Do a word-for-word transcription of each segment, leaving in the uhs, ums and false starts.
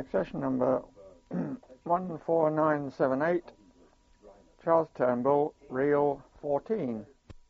Accession number one four nine seven eight, Charles Turnbull, reel fourteen.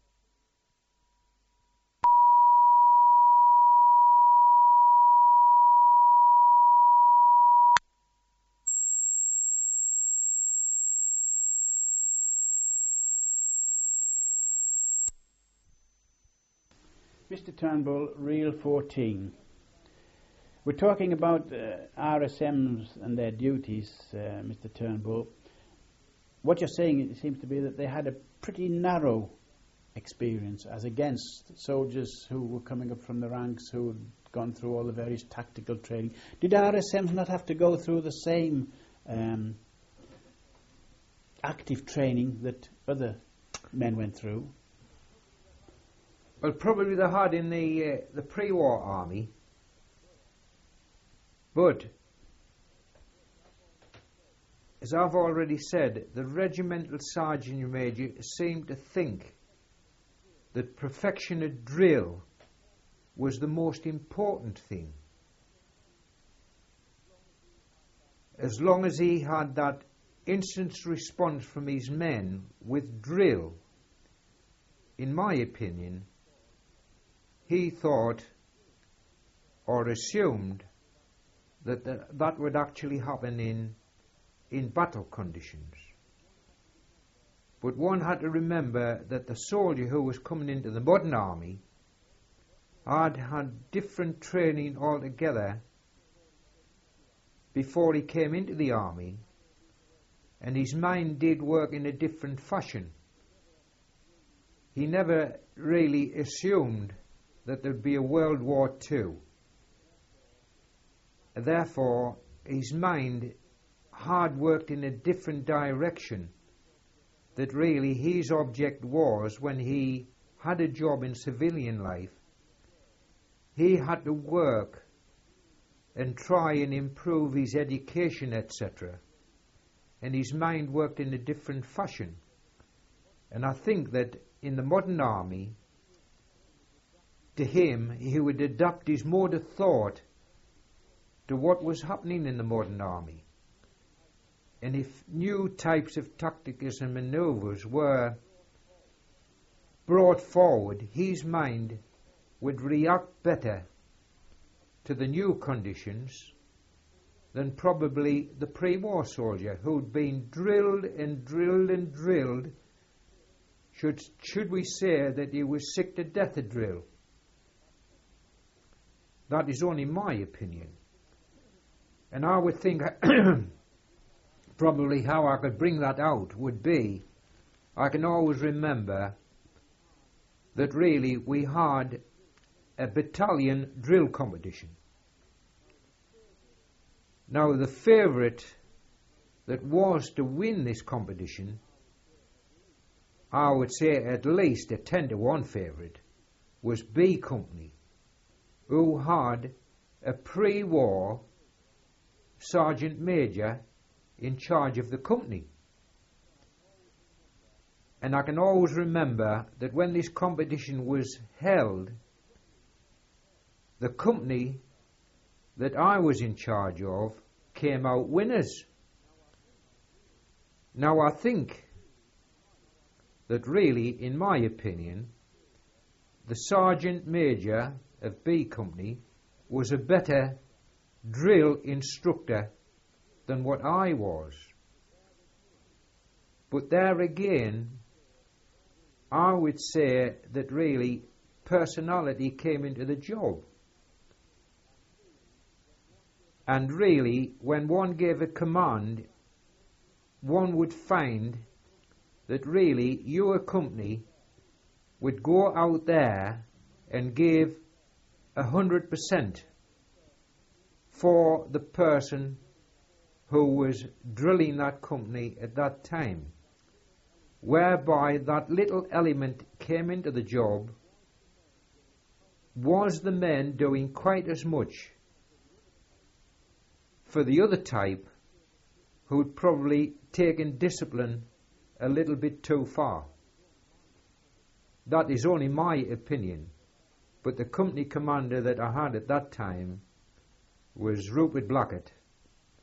Mister Turnbull, reel fourteen. We're talking about uh, R S Ms and their duties, uh, Mister Turnbull. What you're saying, it seems to be that they had a pretty narrow experience as against soldiers who were coming up from the ranks, who had gone through all the various tactical training. Did R S Ms not have to go through the same um, active training that other men went through? Well, probably they had in the uh, the pre-war army, but as I've already said, the regimental sergeant major seemed to think that perfection of drill was the most important thing. As long as he had that instant response from his men with drill, in my opinion, he thought or assumed that the, that would actually happen in in battle conditions. But one had to remember that the soldier who was coming into the modern army had had different training altogether before he came into the army, and his mind did work in a different fashion. He never really assumed that there'd be a World War Two. Therefore, his mind had worked in a different direction, that really his object was, when he had a job in civilian life, he had to work and try and improve his education, et cetera. And his mind worked in a different fashion. And I think that in the modern army, to him, he would adapt his mode of thought to what was happening in the modern army. And if new types of tactics and manoeuvres were brought forward, his mind would react better to the new conditions than probably the pre-war soldier, who'd been drilled and drilled and drilled. Should, should we say that he was sick to death of drill? That is only my opinion. And I would think probably how I could bring that out would be, I can always remember that really we had a battalion drill competition. Now the favourite that was to win this competition, I would say at least a ten to one favourite, was B Company, who had a pre-war sergeant major in charge of the company. And I can always remember that when this competition was held, the company that I was in charge of came out winners. Now I think that really, in my opinion, the sergeant major of B Company was a better drill instructor than what I was. But there again, I would say that really personality came into the job. And really, when one gave a command, one would find that really your company would go out there and give a hundred percent for the person who was drilling that company at that time, whereby that little element came into the job. Was the men doing quite as much for the other type, who'd probably taken discipline a little bit too far? That is only my opinion, but the company commander that I had at that time was Rupert Blackett,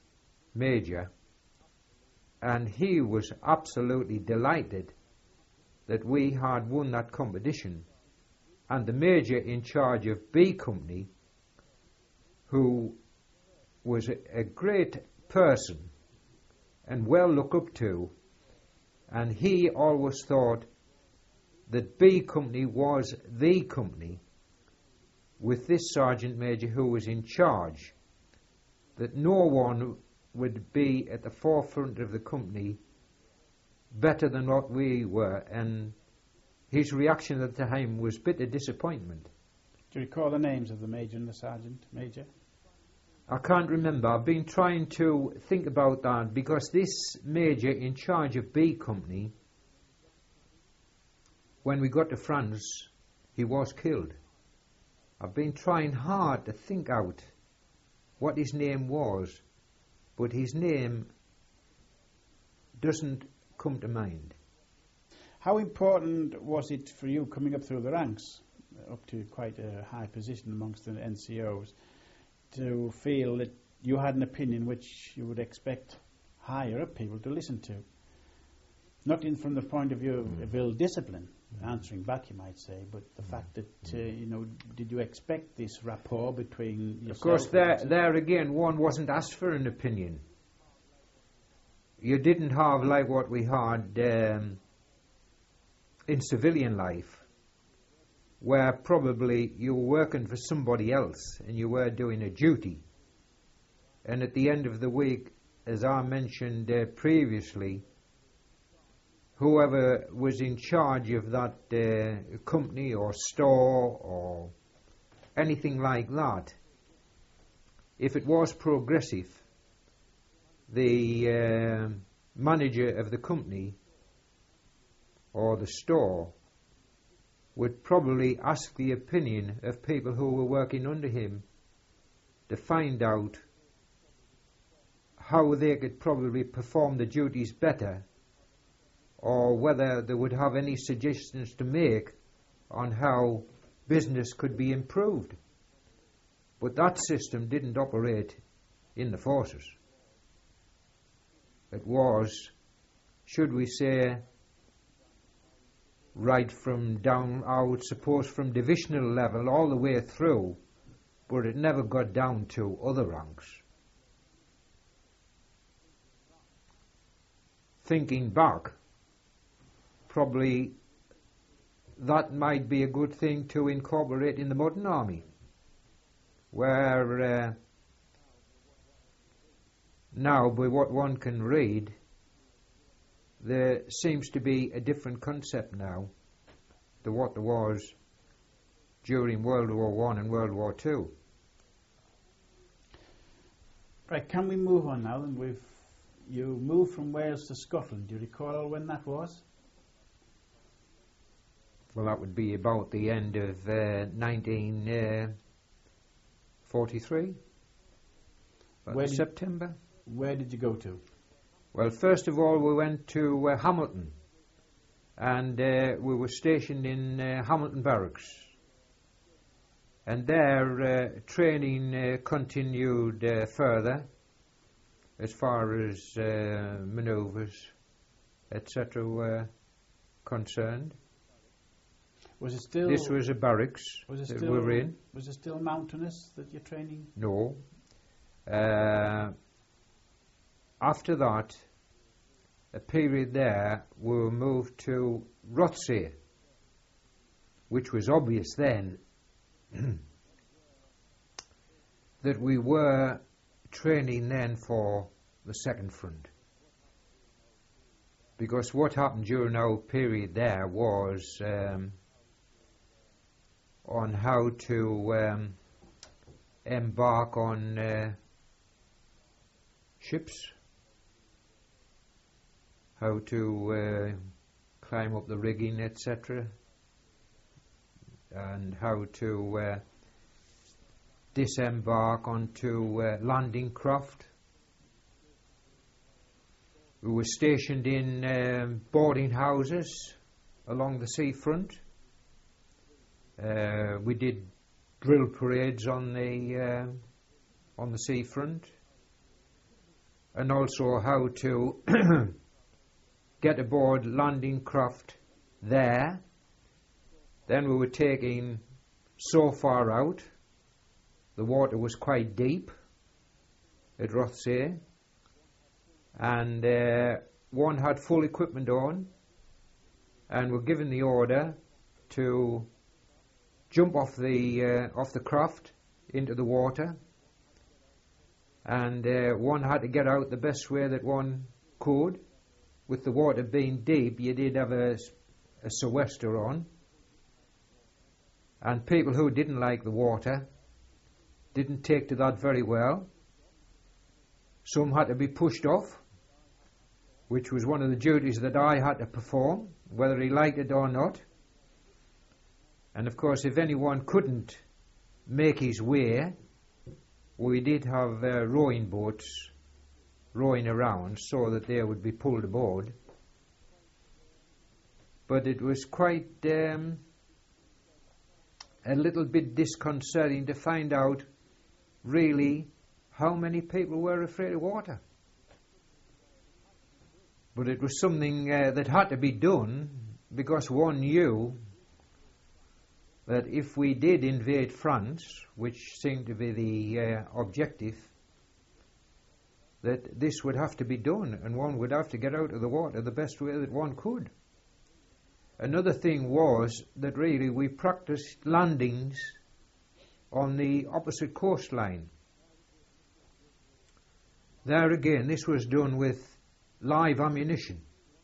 major, and he was absolutely delighted that we had won that competition. And the major in charge of B Company, who was a, a great person and well looked up to, and he always thought that B Company was the company, with this sergeant major who was in charge, that no one would be at the forefront of the company better than what we were, and his reaction at the time was bitter disappointment. Do you recall the names of the major and the sergeant major? I can't remember. I've been trying to think about that, because this major in charge of B Company, when we got to France, he was killed. I've been trying hard to think out what his name was, but his name doesn't come to mind. How important was it for you coming up through the ranks, up to quite a high position amongst the N C Os, to feel that you had an opinion which you would expect higher up people to listen to? Not in from the point of view of, Mm. of ill discipline, answering back you might say, but the fact that, uh, you know, did you expect this rapport between yourself? Of course, and there, the- there again, one wasn't asked for an opinion. You didn't have like what we had um, in civilian life, where probably you were working for somebody else and you were doing a duty. And at the end of the week, as I mentioned uh, previously, whoever was in charge of that uh, company or store or anything like that, if it was progressive, the uh, manager of the company or the store would probably ask the opinion of people who were working under him to find out how they could probably perform the duties better, or whether they would have any suggestions to make on how business could be improved. But that system didn't operate in the forces. It was, should we say, right from down, I would suppose, from divisional level all the way through, but it never got down to other ranks. Thinking back, probably that might be a good thing to incorporate in the modern army, where uh, now, by what one can read, there seems to be a different concept now to what there was during World War One and World War Two. Right, can we move on now? And we've you moved from Wales to Scotland. Do you recall when that was? Well, that would be about the end of uh, nineteen forty-three, Where did- September. Where did you go to? Well, first of all, we went to uh, Hamilton, and uh, we were stationed in uh, Hamilton Barracks. And there, uh, training uh, continued uh, further, as far as uh, manoeuvres, et cetera were concerned. Was it still? This was a barracks was it that still? we were in. Was it still mountainous that you're training? No. Uh, after that, a period there, we were moved to Rothsay, which was obvious then that we were training then for the second front. Because what happened during our period there was um, on how to um, embark on uh, ships, how to uh, climb up the rigging, et cetera, and how to uh, disembark onto uh, landing craft. We were stationed in um, boarding houses along the seafront. Uh, we did drill parades on the uh, on the seafront. and also how to get aboard landing craft there. Then we were taking so far out, the water was quite deep at Rothsay, and uh, one had full equipment on and were given the order to jump off the uh, off the craft into the water, and uh, one had to get out the best way that one could. With the water being deep, you did have a, a sou'wester on, and people who didn't like the water didn't take to that very well. Some had to be pushed off, which was one of the duties that I had to perform, whether he liked it or not. And of course, if anyone couldn't make his way, we did have uh, rowing boats rowing around so that they would be pulled aboard. But it was quite um, a little bit disconcerting to find out really how many people were afraid of water. But it was something uh, that had to be done, because one knew that if we did invade France, which seemed to be the uh, objective, that this would have to be done, and one would have to get out of the water the best way that one could. Another thing was that really we practiced landings on the opposite coastline. There again, this was done with live ammunition,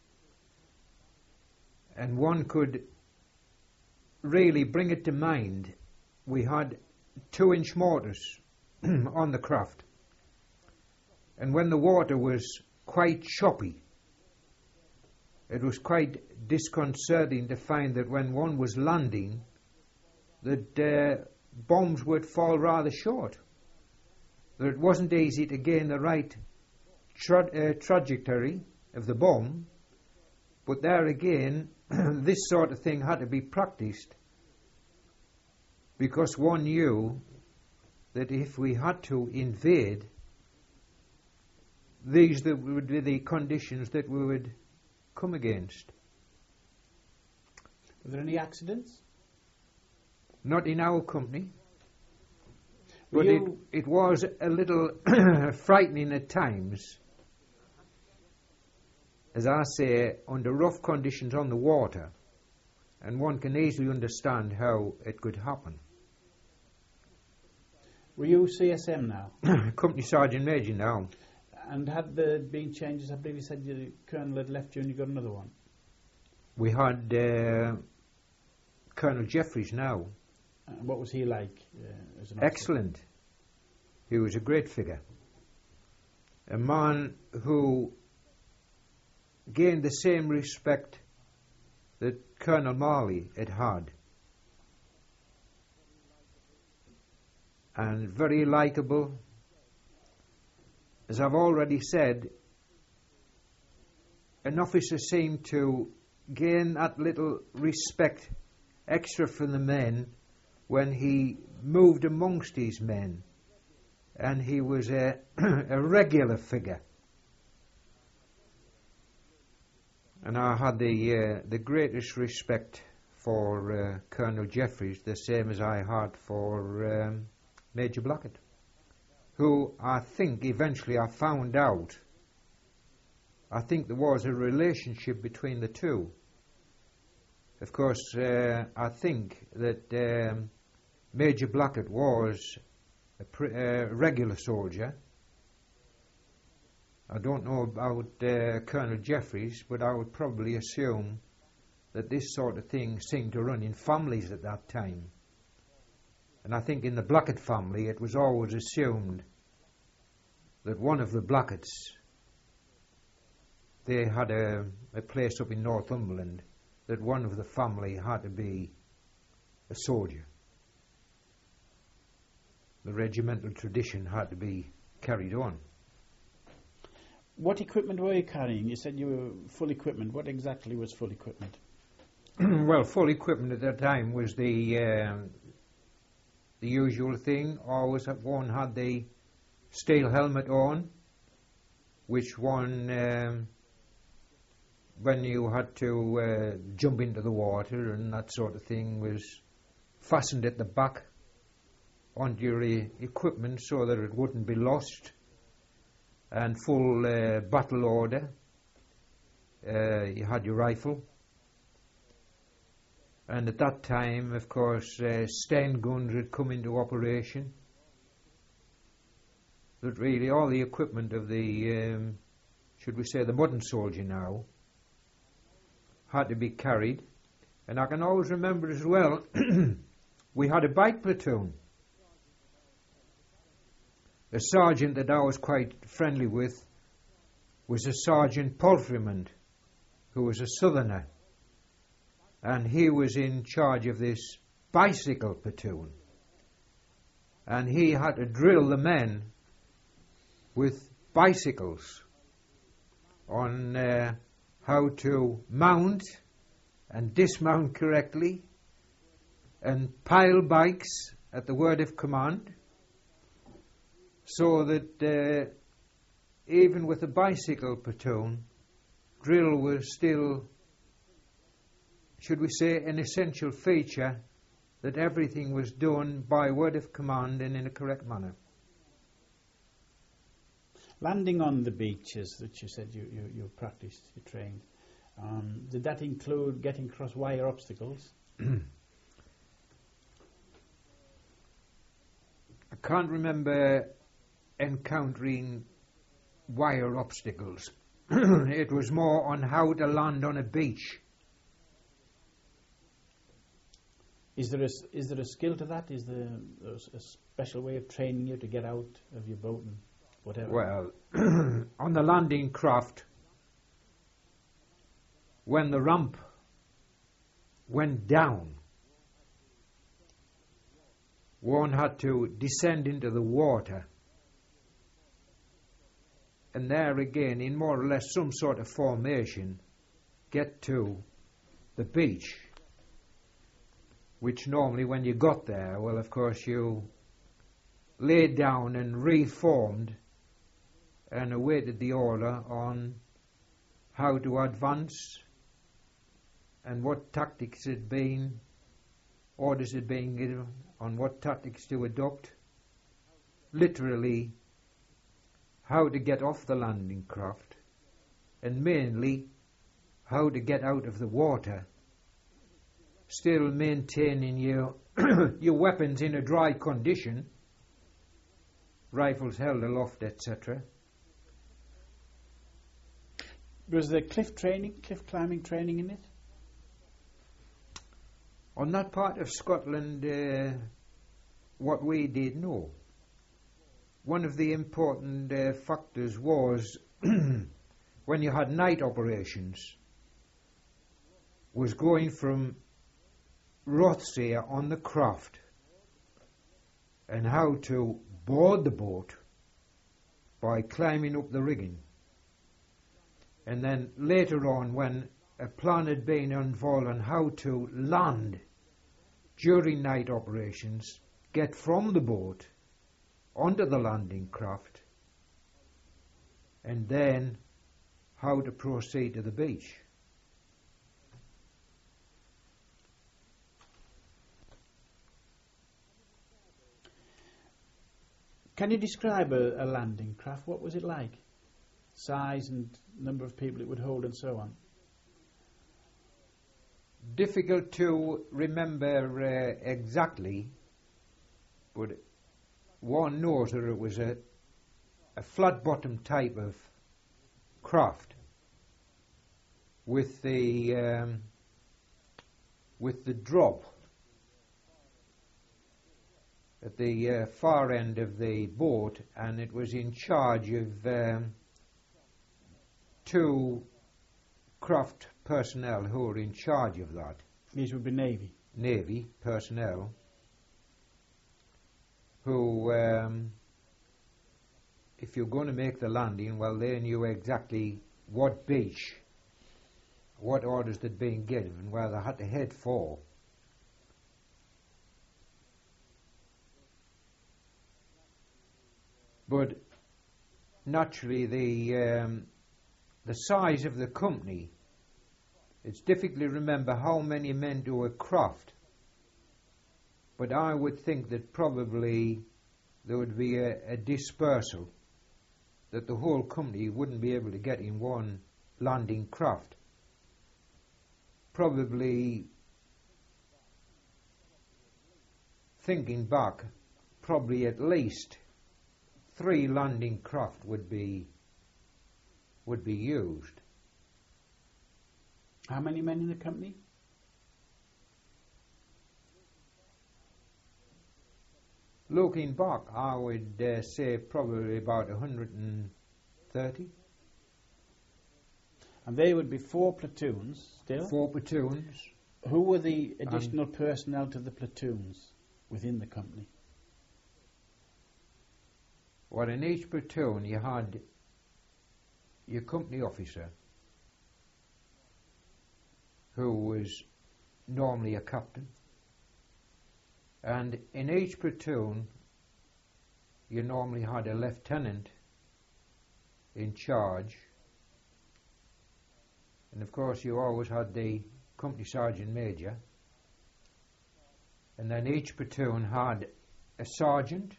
and one could really bring it to mind. We had two inch mortars on the craft, and when the water was quite choppy, it was quite disconcerting to find that when one was landing, that uh, bombs would fall rather short, that it wasn't easy to gain the right tra uh, trajectory of the bomb. But there again, this sort of thing had to be practiced, because one knew that if we had to invade, these that would be the conditions that we would come against. Were there any accidents? Not in our company, Were but it, you- it was a little frightening at times. As I say, under rough conditions on the water, and one can easily understand how it could happen. Were you C S M now? Company Sergeant Major now. And had there been changes? I believe you said the Colonel had left you and you got another one. We had uh, Colonel Jeffries now. Uh, what was he like uh, as an officer? Excellent. He was a great figure. A man who gained the same respect that Colonel Marley had had. And very likeable. As I've already said, an officer seemed to gain that little respect extra from the men when he moved amongst his men, and he was a, a regular figure. And I had the uh, the greatest respect for uh, Colonel Jeffries, the same as I had for um, Major Blackett, who I think eventually I found out, I think there was a relationship between the two. Of course, uh, I think that um, Major Blackett was a pr uh, regular soldier. I don't know about uh, Colonel Jeffries, but I would probably assume that this sort of thing seemed to run in families at that time. And I think in the Blackett family it was always assumed that one of the Blacketts, they had a, a place up in Northumberland, that one of the family had to be a soldier. The regimental tradition had to be carried on. What equipment were you carrying? You said you were full equipment. What exactly was full equipment? Well, full equipment at that time was the uh, the usual thing. Always one had the steel helmet on, which one, um, when you had to uh, jump into the water and that sort of thing, was fastened at the back onto your e- equipment so that it wouldn't be lost, and full uh, battle order. Uh, you had your rifle, and at that time, of course, uh, Sten guns had come into operation. But really all the equipment of the, um, should we say, the modern soldier now, had to be carried. And I can always remember as well, we had a bike platoon. A sergeant that I was quite friendly with was a Sergeant Palfreyman, who was a southerner. And he was in charge of this bicycle platoon. And he had to drill the men with bicycles on uh, how to mount and dismount correctly and pile bikes at the word of command, so that uh, even with the bicycle platoon, drill was still, should we say, an essential feature, that everything was done by word of command and in a correct manner. Landing on the beaches that you said you, you, you practiced, you trained, um, did that include getting across wire obstacles? I can't remember encountering wire obstacles. It was more on how to land on a beach. Is there a, s- is there a skill to that? Is there a, s- a special way of training you to get out of your boat and whatever? Well, on the landing craft, when the ramp went down, one had to descend into the water, and there again, in more or less some sort of formation, get to the beach, which normally when you got there, well, of course, you laid down and reformed and awaited the order on how to advance and what tactics had been, orders had been given on what tactics to adopt. Literally, how to get off the landing craft, and mainly how to get out of the water, still maintaining your your weapons in a dry condition, rifles held aloft, et cetera. Was there cliff training, cliff climbing training in it? On that part of Scotland, uh, what we did know, one of the important uh, factors was when you had night operations, was going from Rothsay on the craft and how to board the boat by climbing up the rigging. And then later on, when a plan had been unfolded on how to land during night operations, get from the boat onto the landing craft, and then how to proceed to the beach. Can you describe a, a landing craft? What was it like? Size and number of people it would hold and so on? Difficult to remember uh, exactly, but one knows that it was a, a flat-bottom type of craft with the um, with the drop at the uh, far end of the boat, and it was in charge of um, two craft personnel who were in charge of that. These would be Navy. Navy personnel who, um, if you're going to make the landing, well, they knew exactly what beach, what orders had been given, and where they had to head for. But naturally the um, the size of the company, it's difficult to remember how many men do a craft, but I would think that probably there would be a, a dispersal, that the whole company wouldn't be able to get in one landing craft. Probably, thinking back, probably at least three landing craft would be would be used. How many men in the company? Looking back, I would uh, say probably about one hundred thirty. And they would be four platoons still? Four platoons. Who were the additional um, personnel to the platoons within the company? Well, in each platoon you had your company officer, who was normally a captain, and in each platoon you normally had a lieutenant in charge, and of course you always had the company sergeant major, and then each platoon had a sergeant,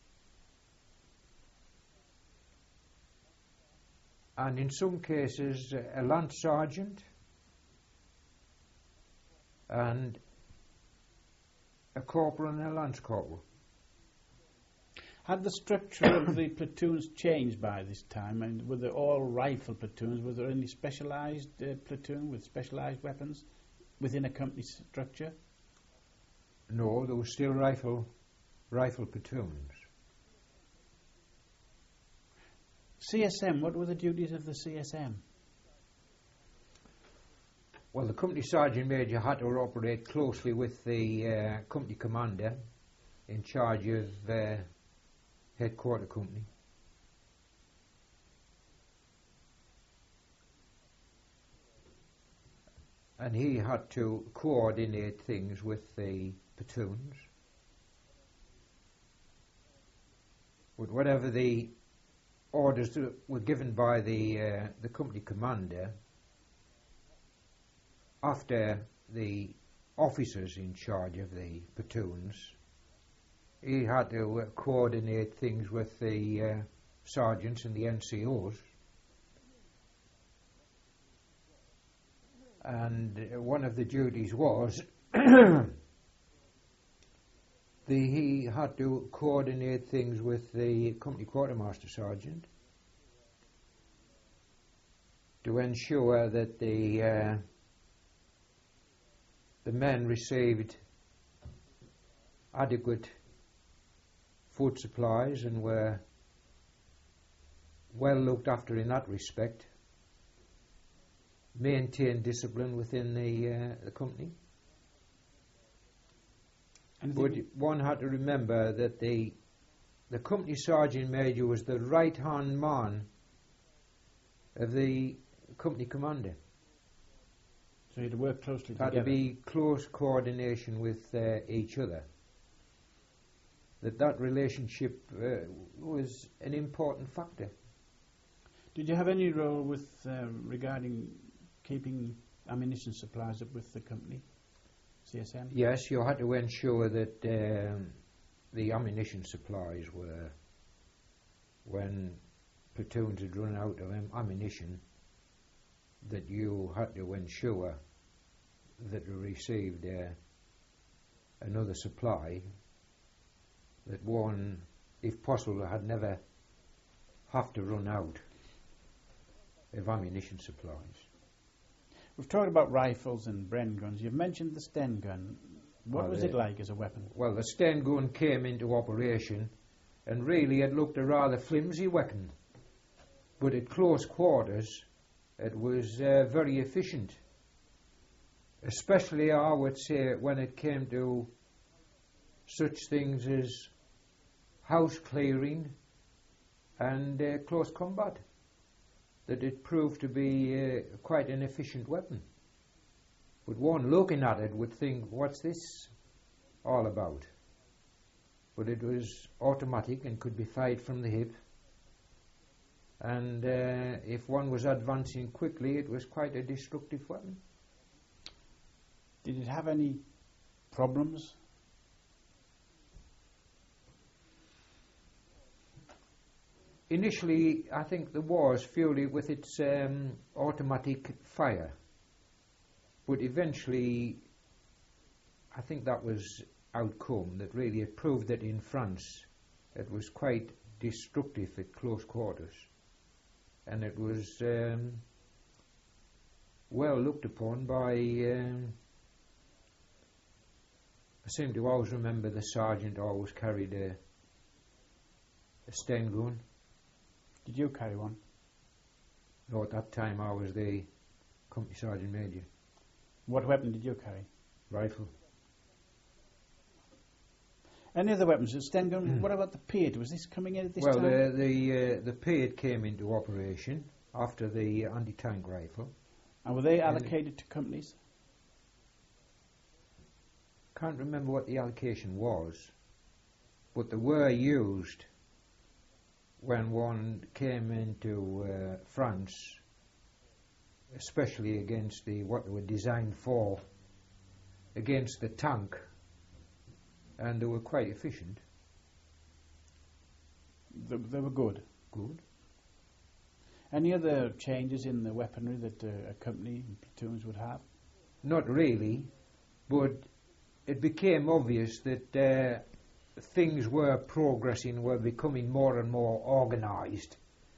and in some cases a lance sergeant, and a corporal and a lance corporal. Had the structure of the platoons changed by this time? And were they all rifle platoons? Was there any specialised uh, platoon with specialised weapons within a company structure? No, there were still rifle rifle platoons. C S M, what were the duties of the C S M? Well, the company sergeant major had to operate closely with the uh, company commander in charge of uh, headquarter company. And he had to coordinate things with the platoons. But whatever the orders that were given by the uh, the company commander, after the officers in charge of the platoons, he had to uh, coordinate things with the uh, sergeants and the N C Os. And uh, one of the duties was the, he had to coordinate things with the company quartermaster sergeant to ensure that the uh, the men received adequate food supplies and were well looked after in that respect, maintain discipline within the, uh, the company. And but one had to remember that the the company sergeant major was the right hand man of the company commander. So you had to work closely had together. to be close coordination with uh, each other. That that relationship uh, was an important factor. Did you have any role with uh, regarding keeping ammunition supplies up with the company, C S M? Yes, you had to ensure that um, the ammunition supplies were, when platoons had run out of am- ammunition, that you had to ensure that you received uh, another supply, that one, if possible, had never have to run out of ammunition supplies. We've talked about rifles and Bren guns. You've mentioned the Sten gun. What Well, was the- it like as a weapon? Well, the Sten gun came into operation, and really it looked a rather flimsy weapon, but at close quarters it was uh, very efficient, especially I would say when it came to such things as house clearing and uh, close combat, that it proved to be uh, quite an efficient weapon. But one looking at it would think, what's this all about? But it was automatic and could be fired from the hip, and uh, if one was advancing quickly, it was quite a destructive weapon. Did it have any problems? Initially, I think there was fury with its um, automatic fire, but eventually I think that was outcome that really it proved that in France it was quite destructive at close quarters, and it was um, well looked upon by um, I seem to always remember the sergeant always carried a, a Sten gun. Did you carry one? No, at that time I was the company sergeant major. What weapon did you carry? Rifle. Any other weapons? Sten gun. What about the Pied? Was this coming in at this well, time? Well, the the, uh, the Pied came into operation after the anti-tank rifle. And were they allocated to companies? Can't remember what the allocation was, but they were used when one came into uh, France, especially against the what they were designed for, against the tank, and they were quite efficient. They, they were good. Good. Any other changes in the weaponry that uh, a company and platoons would have? Not really, but it became obvious that uh, things were progressing, were becoming more and more organised.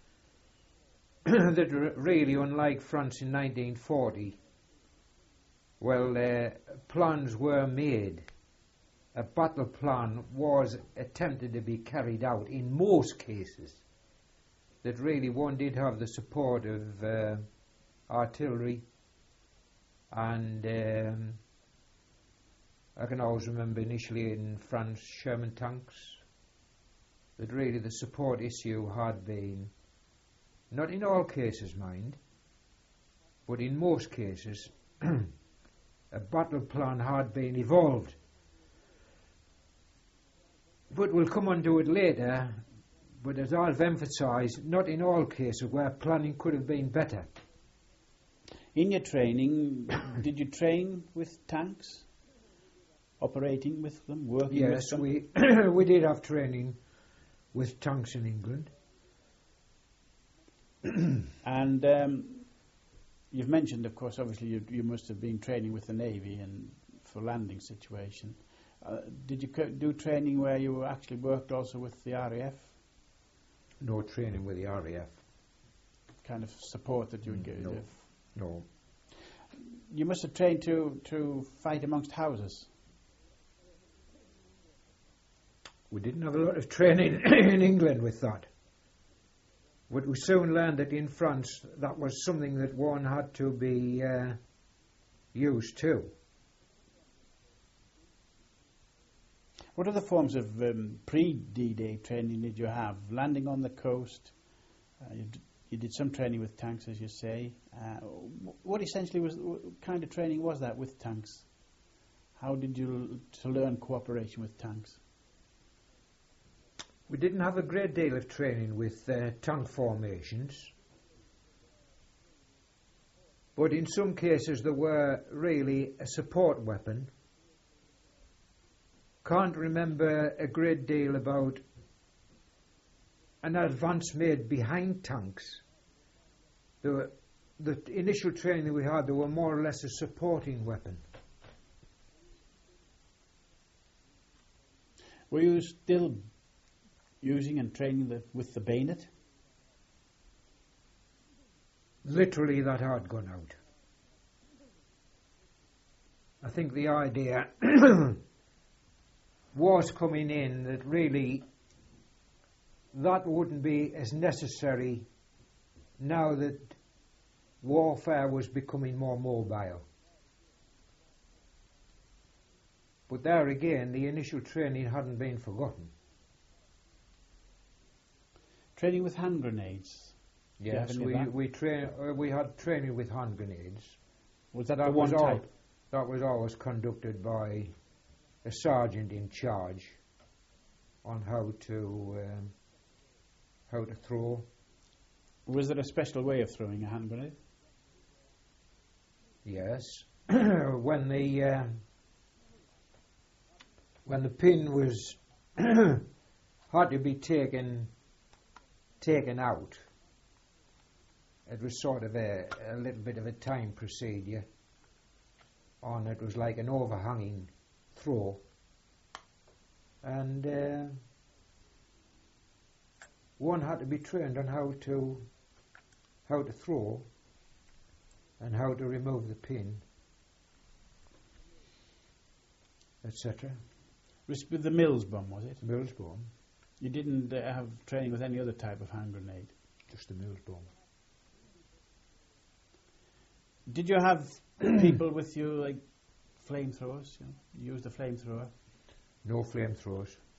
That r- really, unlike France in nineteen forty, well, uh, plans were made. A battle plan was attempted to be carried out in most cases. That really one did have the support of uh, artillery, and um, I can always remember initially in France Sherman tanks, that really the support issue had been, not in all cases mind, but in most cases, a battle plan had been evolved. But we'll come on to it later, but as I've emphasised, not in all cases where planning could have been better. In your training, did you train with tanks? Operating with them, working yes, with them? Yes, we, we did have training with tanks in England. And um, you've mentioned, of course, obviously you, you must have been training with the Navy and for landing situation. Uh, did you co- do training where you actually worked also with the R A F? No training with the R A F. Kind of support that you would give? No, no. You must have trained to, to fight amongst houses. We didn't have a lot of training in England with that. But we soon learned that in France that was something that one had to be uh, used to. What other forms of um, pre-D Day training did you have? Landing on the coast, uh, you, d- you did some training with tanks, as you say. Uh, what essentially was, what kind of training was that with tanks? How did you l- to learn cooperation with tanks? We didn't have a great deal of training with uh, tank formations, but in some cases there were really a support weapon. Can't remember a great deal about an advance made behind tanks. The, the initial training we had, they were more or less a supporting weapon. Were you still using and training the, with the bayonet? Literally that had gone out. I think the idea was coming in that really that wouldn't be as necessary now that warfare was becoming more mobile. But there again, the initial training hadn't been forgotten. Training with hand grenades? Yes, we we train uh, we had training with hand grenades. Was that, that the one was all, type? That was always conducted by a sergeant in charge on how to um, how to throw. Was there a special way of throwing a hand grenade? Yes. when the uh, when the pin was had to be taken taken out, it was sort of a, a little bit of a time procedure. On it was like an overhanging throw, and uh, one had to be trained on how to how to throw and how to remove the pin, et cetera. It was with the Mills bomb, was it? Mills bomb, You didn't uh, have training with any other type of hand grenade? just the Mills bomb. Did you have people with you, like flamethrowers? You know, you used a flamethrower? No flamethrowers.